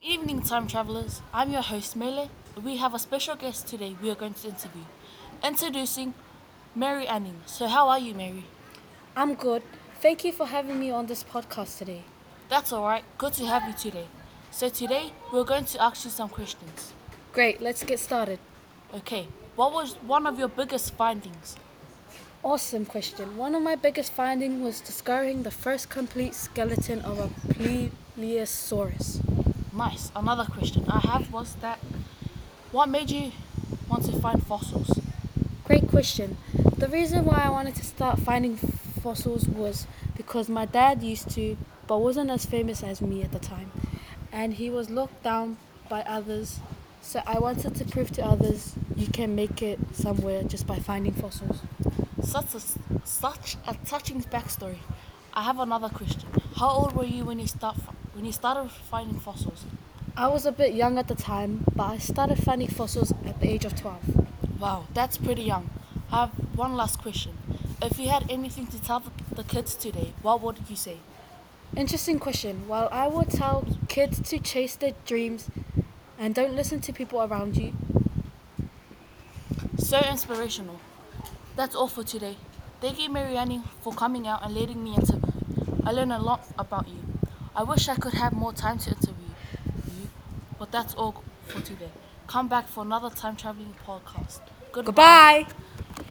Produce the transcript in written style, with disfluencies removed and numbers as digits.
Evening, time travelers. I'm your host, Mele. We have a special guest today we are going to interview. Introducing Mary Anning. So, how are you, Mary? I'm good. Thank you for having me on this podcast today. That's alright. Good to have you today. So, today we're going to ask you some questions. Great, let's get started. Okay, what was one of your biggest findings? Awesome question. One of my biggest findings was discovering the first complete skeleton of a Plesiosaurus. Nice. Another question I have was that what made you want to find fossils? Great question. The reason why I wanted to start finding fossils was because my dad used to, but wasn't as famous as me at the time. And he was looked down by others. So I wanted to prove to others you can make it somewhere just by finding fossils. Such a touching backstory. I have another question. How old were you when you started finding fossils? I was a bit young at the time, but I started finding fossils at the age of 12. Wow, that's pretty young. I have one last question. If you had anything to tell the kids today, what would you say? Interesting question. Well, I would tell kids to chase their dreams and don't listen to people around you. So inspirational. That's all for today. Thank you, Marianne, for coming out and letting me interview. I learned a lot about you. I wish I could have more time to interview you, but that's all for today. Come back for another time traveling podcast. Goodbye. Goodbye!